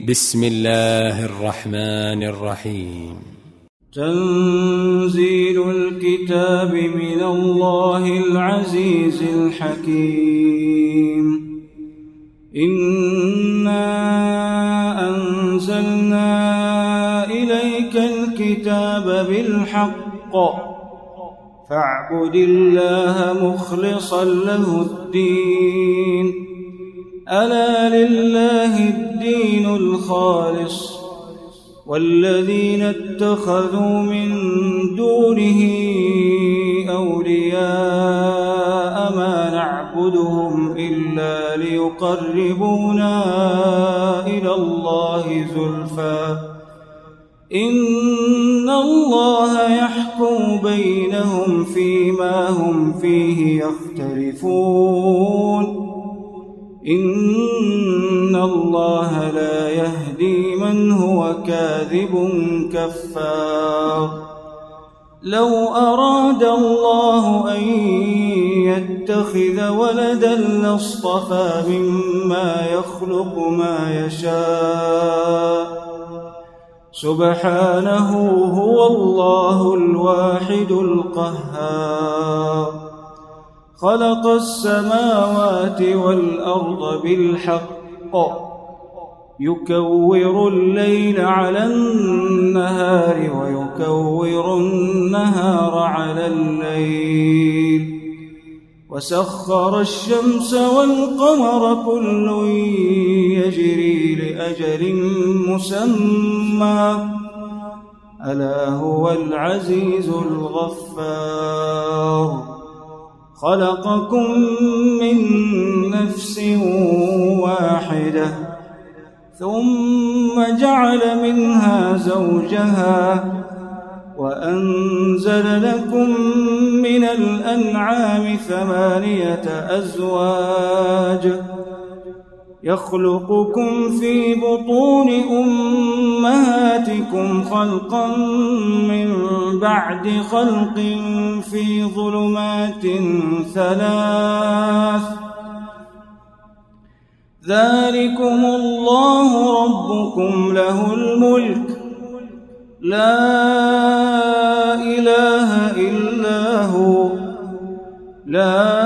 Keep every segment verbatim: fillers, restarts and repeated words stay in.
بسم الله الرحمن الرحيم. تنزيل الكتاب من الله العزيز الحكيم. إنا أنزلنا إليك الكتاب بالحق فاعبد الله مخلصا له الدين ألا لله الدين الخالص والذين اتخذوا من دونه أولياء ما نعبدهم إلا ليقربونا إلى الله زلفى إن الله يحكم بينهم فيما هم فيه يختلفون إن الله لا يهدي من هو كاذب كفار. لو أراد الله أن يتخذ ولدا لاصطفى مما يخلق ما يشاء سبحانه هو الله الواحد القهار. خلق السماوات والأرض بالحق يكور الليل على النهار ويكور النهار على الليل وسخر الشمس والقمر كل يجري لأجل مسمى ألا هو العزيز الغفار. خلقكم من نفس واحدة ثم جعل منها زوجها وأنزل لكم من الأنعام ثمانية أزواج يخلقكم في بطون أمهاتكم خلقا من بعد خلق في ظلمات ثلاث ذلكم الله ربكم له الملك لا إله إلا هو لا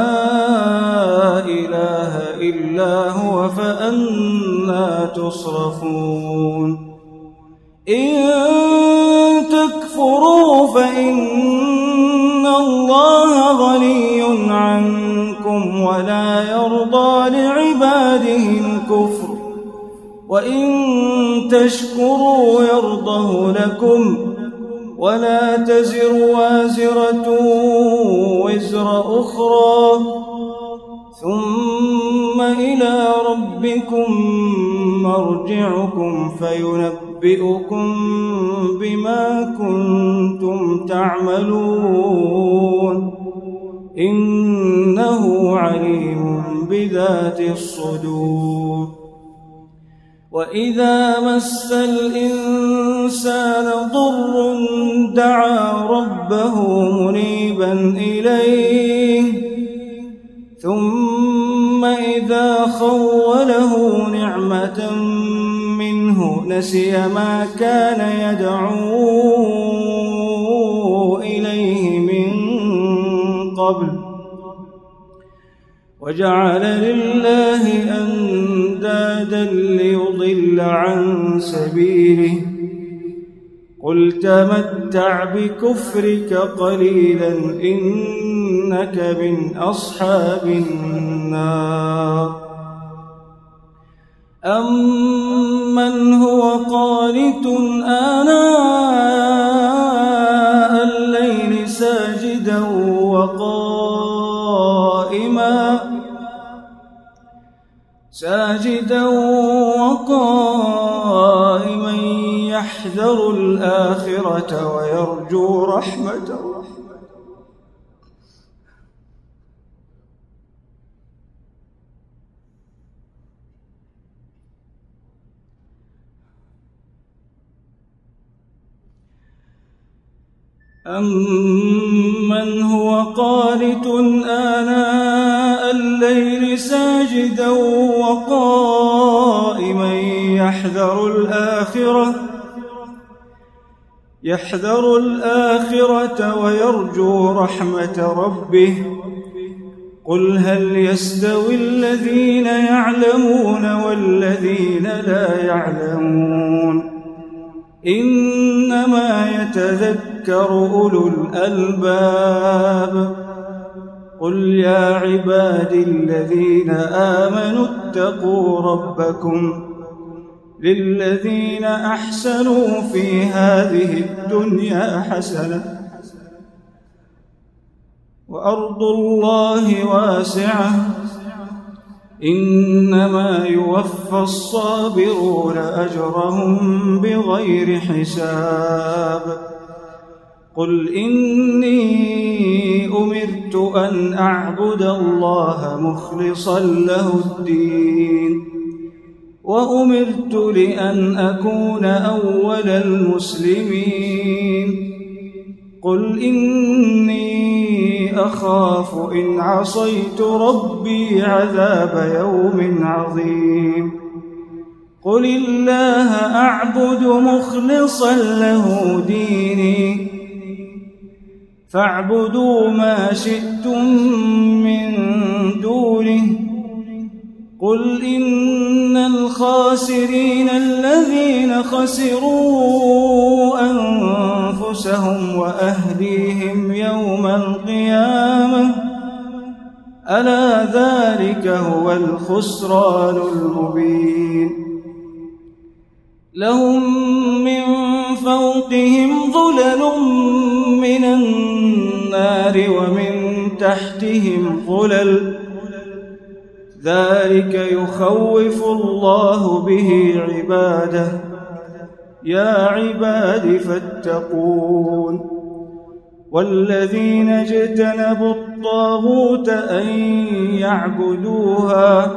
إله إلا هو فأنى تصرفون. إن تكفروا فإن الله غني عنكم ولا يرضى لعباده الكفر وإن تشكروا يرضه لكم ولا تزر وازرة وزر أخرى ثم إلى ربكم مرجعكم فينبئكم بما كنتم تعملون إنه عليم بذات الصدور. وإذا مس الإنسان ضر دعا ربه منيبا إليه ثم إذا خوله نعمة منه نسي ما كان يدعو إليه من قبل وجعل لله أندادا ليضل عن سبيله قل تمتع بكفرك قليلا إنك من أصحاب النار. أمن هو قانت آناء الليل ساجدا وقائما ساجدا وقائما يحذر الآخرة ويرجو رحمته أمن هو قانت آناء الليل ساجدا وقائما يحذر الآخرة يحذر الآخرة ويرجو رحمة ربه قل هل يستوي الذين يعلمون والذين لا يعلمون إنما يتذكر أولو الألباب قل يا عبادي الذين آمنوا اتقوا ربكم للذين أحسنوا في هذه الدنيا حسنة وأرض الله واسعة إنما يوفى الصابرون أجرهم بغير حساب قل إني أمرت أن أعبد الله مخلصا له الدين وأمرت لأن أكون أول المسلمين قل إني أخاف إن عصيت ربي عذاب يوم عظيم قل الله أعبد مخلصا له ديني فاعبدوا ما شئتم من دونه قل إن الخاسرين الذين خسروا أنفسهم وأهليهم يوم القيامة ألا ذلك هو الخسران المبين لهم من فوقهم ظلل من النار ومن تحتهم ظلل ذلك يخوف الله به عباده يا عباد فاتقون والذين اجتنبوا الطاغوت أن يعبدوها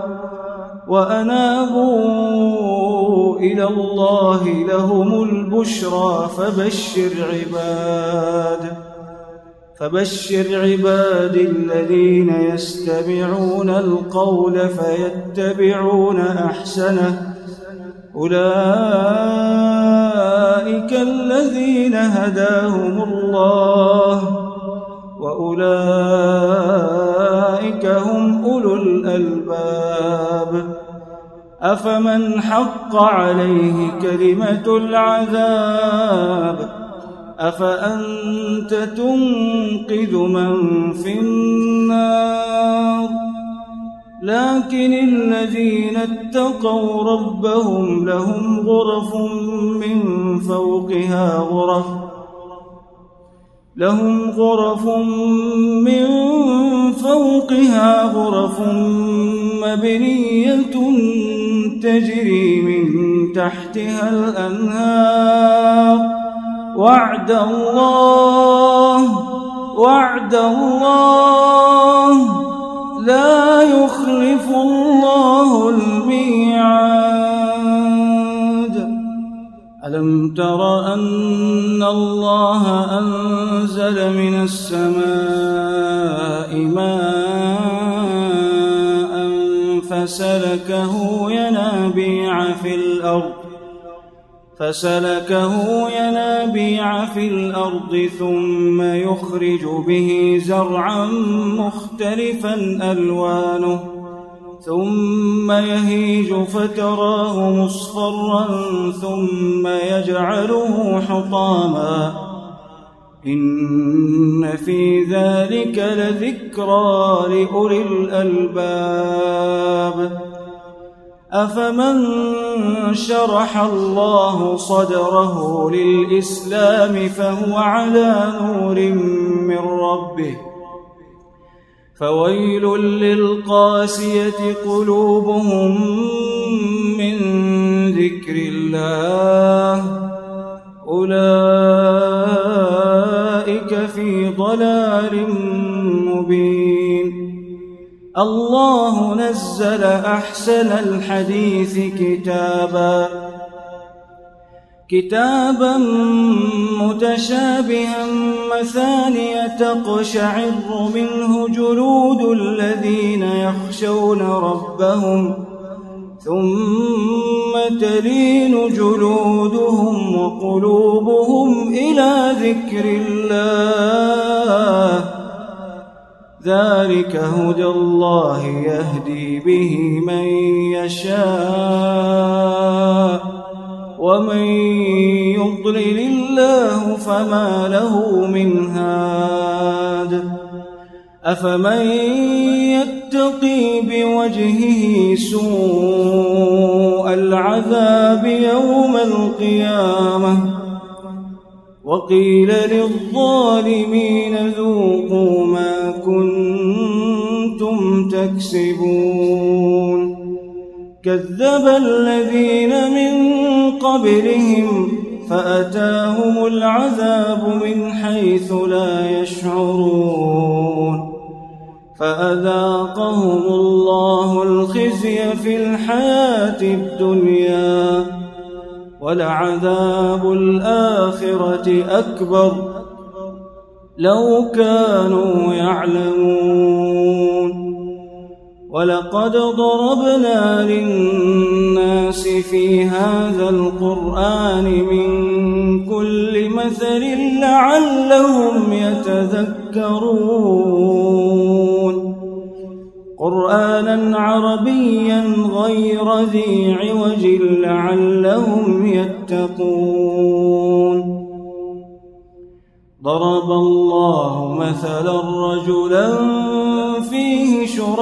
وأنابوا إلى الله لهم البشرى فبشر عباد فبشر عبادي الذين يستمعون القول فيتبعون أحسنه أولئك الذين هداهم الله وأولئك هم أولو الألباب أفمن حق عليه كلمة العذاب أفأنت تنقذ من في النار لكن الذين اتقوا ربهم لهم غرف من فوقها غرف لهم غرف من فوقها غرف مبنية تجري من تحتها الأنهار وعد الله وعد الله لا يخلف الله الميعاد ألم تر أن الله أنزل من السماء ماء فسلكه ينابيع في الأرض فسلكه ينابيع في الأرض ثم يخرج به زرعا مختلفا ألوانه ثم يهيج فتراه مصفرا ثم يجعله حطاما إن في ذلك لذكرى لأولي الألباب أفمن شرح الله صدره للإسلام فهو على نور من ربه فويل للقاسية قلوبهم من ذكر الله أولئك في ضلال مبين الله نزل أحسن الحديث كتابا كتابا متشابها مثانية تقشعر منه جلود الذين يخشون ربهم ثم تلين جلودهم وقلوبهم إلى ذكر الله ذلك هدى الله يهدي به من يشاء ومن يضلل الله فما له من هاد أفمن يتقي بوجهه سوء العذاب يوم القيامة وقيل للظالمين ذوقوا ما كنتم تكسبون كذب الذين من قبلهم فأتاهم العذاب من حيث لا يشعرون فأذاقهم الله الخزي في الحياة الدنيا ولعذاب الآخرة أكبر لو كانوا يعلمون ولقد ضربنا للناس في هذا القرآن من كل مثل لعلهم يتذكرون قرآنا عربيا غير ذي عوج لعلهم يتقون ضرب الله مثلا رجلا فيه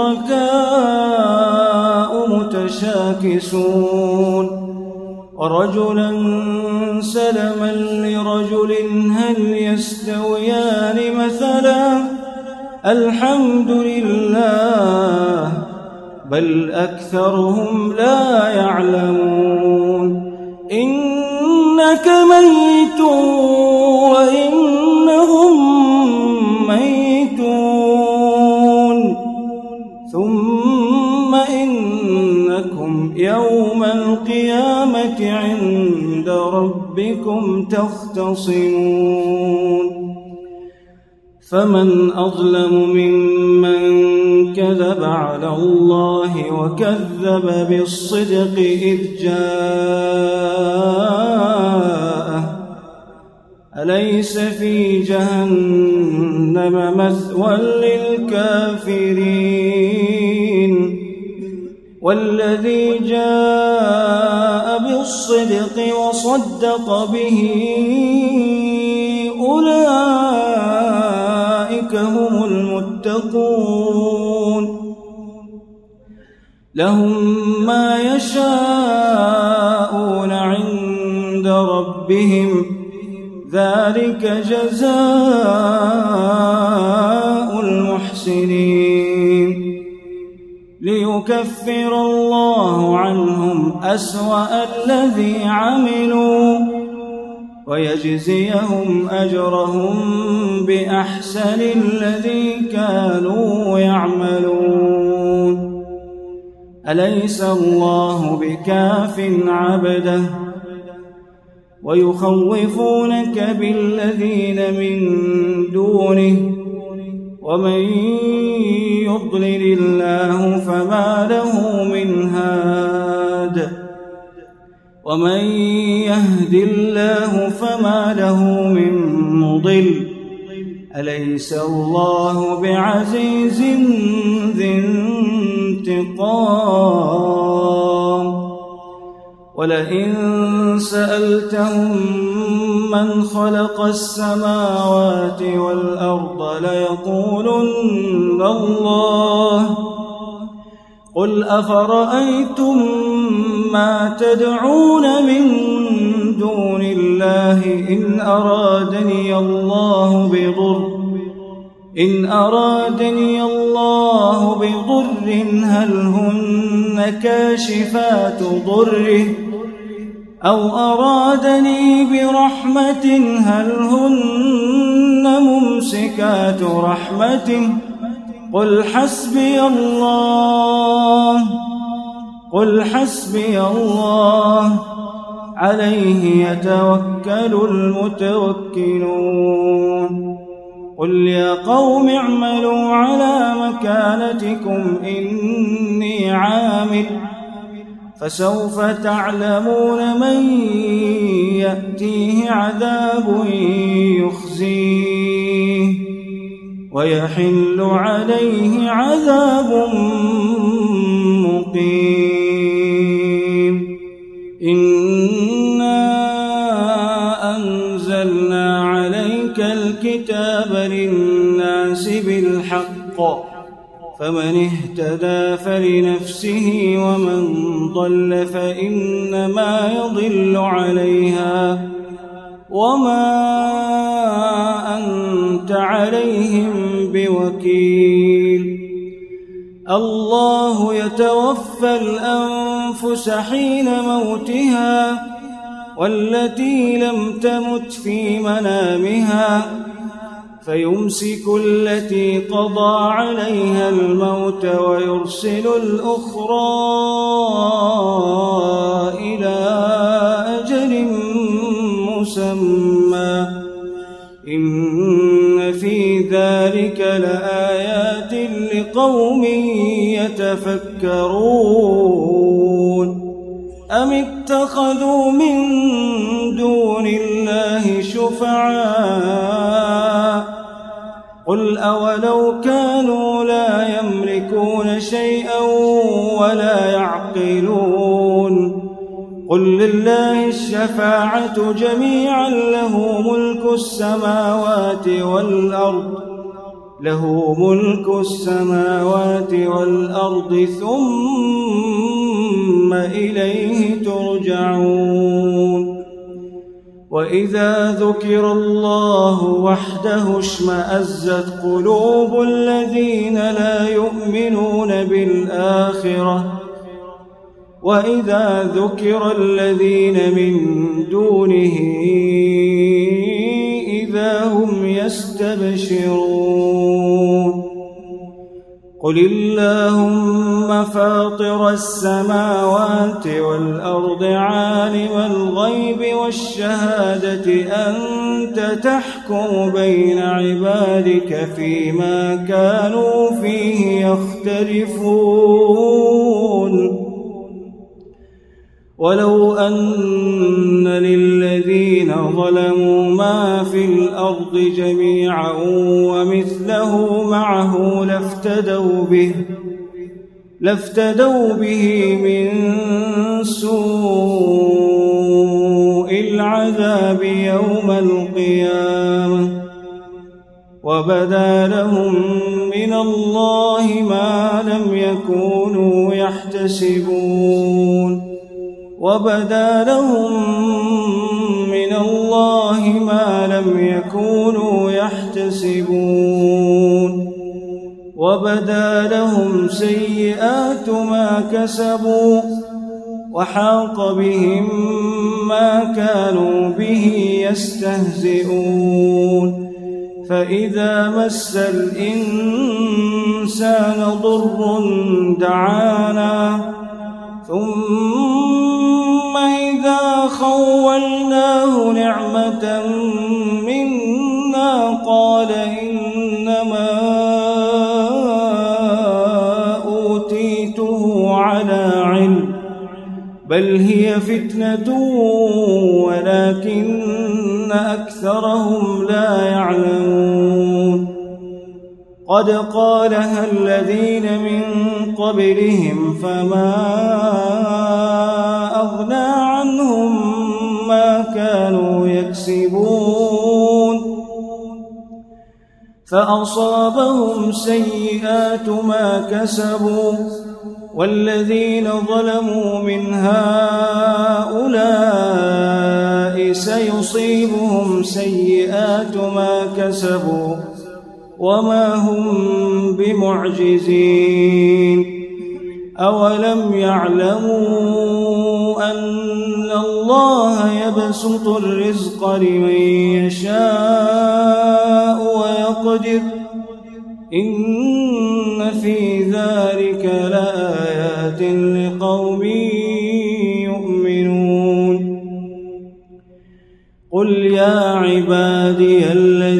شركاء متشاكسون ورجلا سلما لرجل هل يستويان مثلا الحمد لله بل أكثرهم لا يعلمون إنك ميت وإنهم ميتون ثم إنكم يوم القيامة عند ربكم تختصمون فمن أظلم ممن كذب على الله وكذب بالصدق إذ جاءه أليس في جهنم مثوى للكافرين والذي جاء بالصدق وصدق به أولئك هم المتقون لهم ما يشاءون عند ربهم ذلك جزاء المحسنين ليكفر الله عنهم أسوأ الذي عملوا ويجزيهم أجرهم بأحسن الذي كانوا يعملون أليس الله بكاف عبده ويخوفونك بالذين من دونه ومن يضلل الله فما له من هاد ومن يهد الله فما له من مضل أليس الله بعزيز ذي انتقام ولئن سألتهم من خلق السماوات والأرض ليقولن الله قل أفرأيتم ما تدعون من دون الله إن أرادني الله بضر إن أرادني الله بضر هل هن كاشفات ضره أو أرادني برحمة هل هن ممسكات رحمته قل حسبي الله قل حسبي الله عليه يتوكل المتوكلون قل يا قوم اعملوا على مكانتكم إني عامل فسوف تعلمون من يأتيه عذاب يخزيه ويحل عليه عذاب مقيم. إنا أنزلنا عليك الكتاب للناس بالحق فمن اهتدى فلنفسه ومن ضل فإنما يضل عليها وما أنت عليهم بوكيل. الله يتوفى الأنفس حين موتها والتي لم تمت في منامها فيمسك التي قضى عليها الموت ويرسل الأخرى إلى أجل مسمى إن في ذلك لآيات لقوم يتفكرون. أم اتخذوا من دون الله شفعاء قل أولو كانوا لا يملكون شيئا ولا يعقلون قل لله الشفاعة جميعا له ملك السماوات والأرض له ملك السماوات والأرض ثم إليه ترجعون. وإذا ذكر الله وحده اشمأزت قلوب الذين لا يؤمنون بالآخرة وإذا ذكر الذين من دونه إذا هم يستبشرون. قل اللهم فاطر السماوات والأرض عالم الغيب والشهادة أنت تحكم بين عبادك فيما كانوا فيه يختلفون. ولو أن للذين ظلموا ما في الأرض جميعا ومثله معه لافتدوا به لافتدوا به من سوء العذاب يوم القيامة وبدا لهم من الله ما لم يكونوا يحتسبون وبدا لهم من الله ما لم يكونوا يحتسبون وبدا لهم سيئات ما كسبوا وحاق بهم ما كانوا به يستهزئون. فإذا مس الإنسان ضر دعانا ثم إذا خولناه نعمة منا قال إنما أوتيته على علم بل هي فتنة ولكن أكثرهم لا يعلمون. قد قالها الذين من قبلهم فما أغنى عنهم ما كانوا يكسبون فأصابهم سيئات ما كسبوا والذين ظلموا من هؤلاء سيصيبهم سيئات ما كسبوا وما هم بمعجزين. أولم يعلموا أن الله يبسط الرزق لمن يشاء ويقدر إن في ذلك لآيات لقوم يؤمنون. قل يا عبادي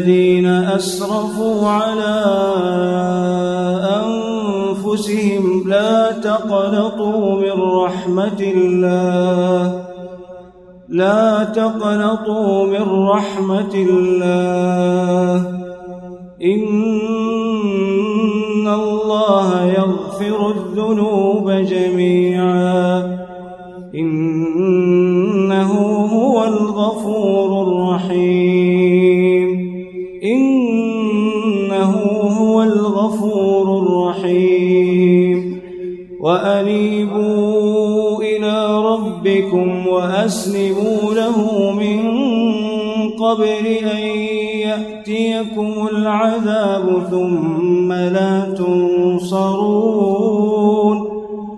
الذين أسرفوا على أنفسهم لا تقنطوا من رحمة الله لا تقنطوا من رحمة الله إن الله يغفر الذنوب جميعا إنه هو الغفور الرحيم إنه هو الغفور الرحيم وأنيبوا إلى ربكم وأسلموا له من قبل أن يأتيكم العذاب ثم لا تنصرون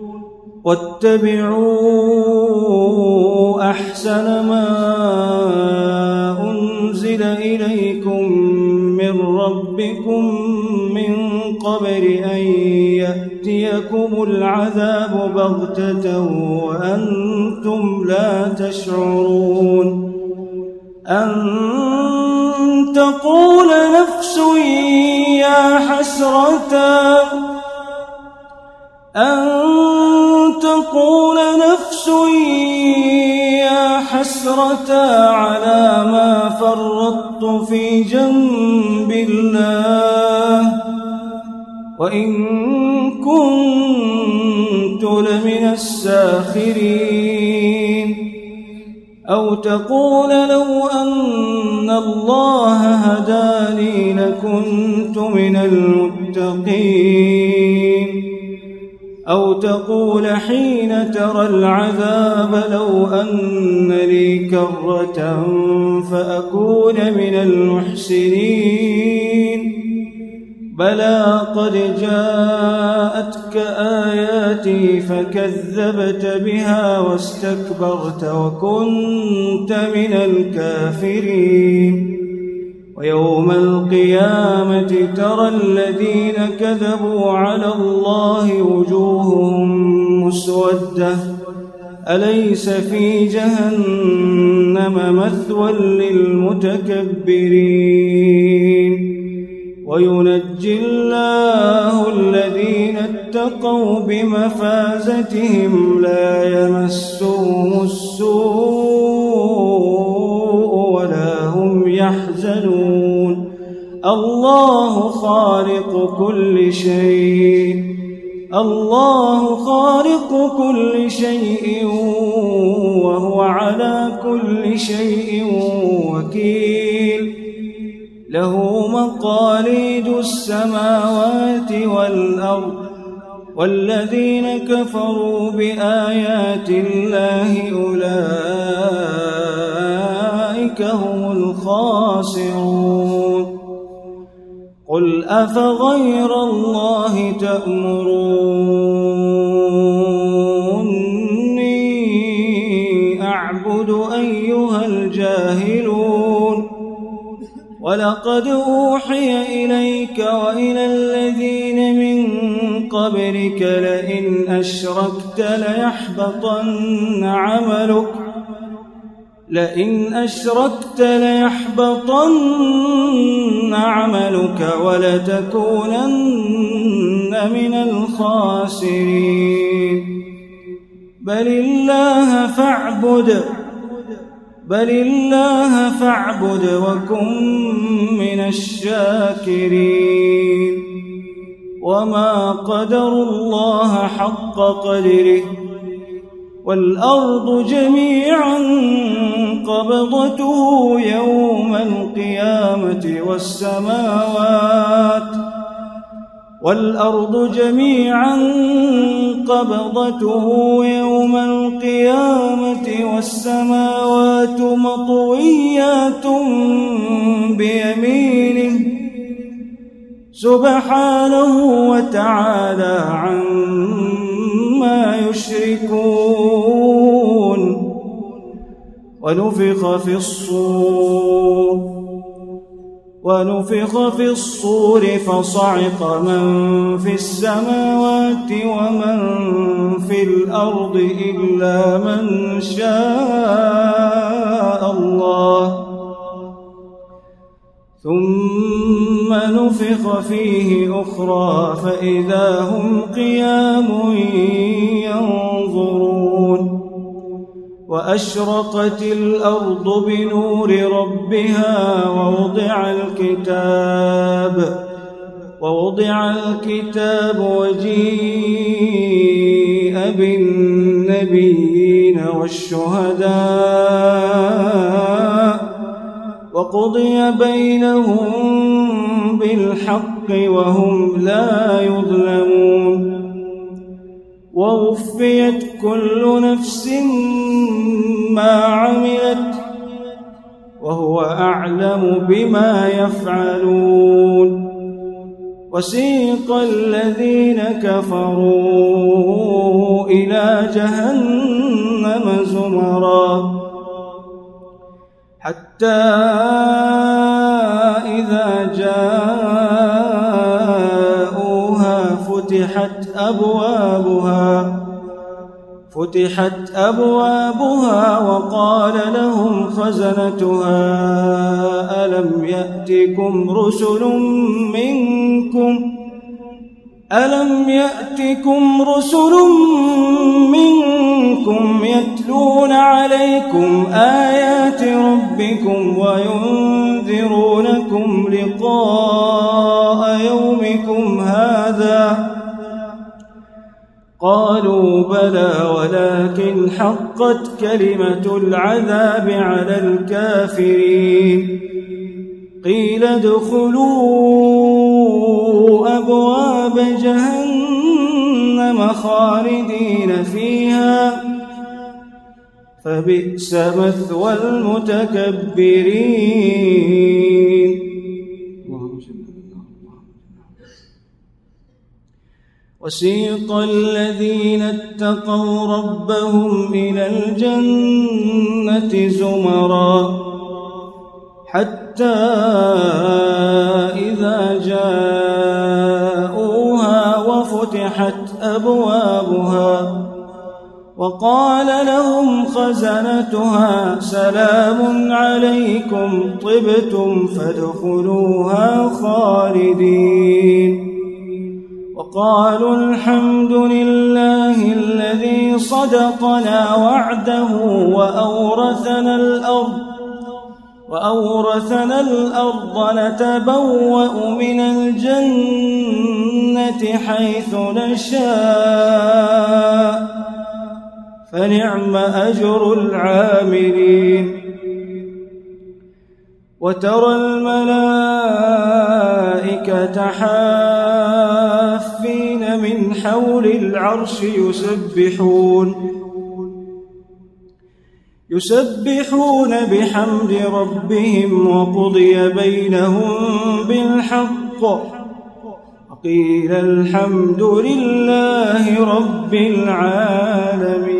واتبعوا أحسن ما أنزل إليكم من ربكم من قبل أن يأتيكم العذاب بغتة وأنتم لا تشعرون أن تقول نفس يا حسرة أن تقول نفس يا حسرة على ما فرطت في جنب الله وإن كنت لمن الساخرين أو تقول لو أن الله هداني لكنت من المتقين أو تقول حين ترى العذاب لو أن لي كرة فأكون من المحسنين بلى قد جاءتك آياتي فكذبت بها واستكبرت وكنت من الكافرين ويوم القيامة ترى الذين كذبوا على الله وجوههم مسودة أليس في جهنم مثوى للمتكبرين وينجي الله الذين اتقوا بمفازتهم لا يمسهم السوء ولا هم يحزنون الله خالق كل شيء الله خالق كل شيء وهو على كل شيء وكيل له مقاليد السماوات والأرض والذين كفروا بآيات الله أولئك هم الخاسرون قل أفغير الله تأمروني أعبد أيها الجاهلون ولقد أوحي إليك وإلى الذين من قبلك لئن أشركت ليحبطن عملك لئن أشركت ليحبطن عملك ولتكونن من الخاسرين بل الله فاعبد بل الله فاعبد وكن من الشاكرين وما قدروا الله حق قدره والأرض جميعا قبضته يوم القيامة والسماوات والأرض جميعا قبضته يوم القيامة والسماوات مطويات بيمينه سبحانه وتعالى عما يشركون ونفخ في الصور ونفخ في الصور فصعق من في السماوات ومن في الأرض إلا من شاء الله ثم نفخ ونفخ فيه أخرى فإذا هم قيام ينظرون وأشرقت الأرض بنور ربها ووضع الكتاب ووضع الكتاب وجيء بالنبيين والشهداء وقضي بينهم بالحق وهم لا يظلمون ووفيت كل نفس ما عملت وهو أعلم بما يفعلون وسيق الذين كفروا إلى جهنم زمرا حتى إذا جاءوها فتحت أبوابها فتحت أبوابها وقال لهم خزنتها ألم يأتكم رسل منكم ألم يأتكم رسل منكم يتلون عليكم آيات ربكم وينذرونكم لقاء يومكم هذا قالوا بلى ولكن حقت كلمة العذاب على الكافرين قيل ادخلوا أبواب جهنم خالدين فيها فبئس مثوى المتكبرين وسيق الذين اتقوا ربهم إلى الجنة زمرا حتى إذا جاءوها وفتحت أبوابها وقال لهم خزنتها سلام عليكم طبتم فادخلوها خالدين وقالوا الحمد لله الذي صدقنا وعده وأورثنا الأرض وأورثنا الأرض نتبوأ من الجنة حيث نشاء فنعم أجر العاملين وترى الملائكة حافين من حول العرش يسبحون يسبحون بحمد ربهم وقضي بينهم بالحق وقيل الحمد لله رب العالمين.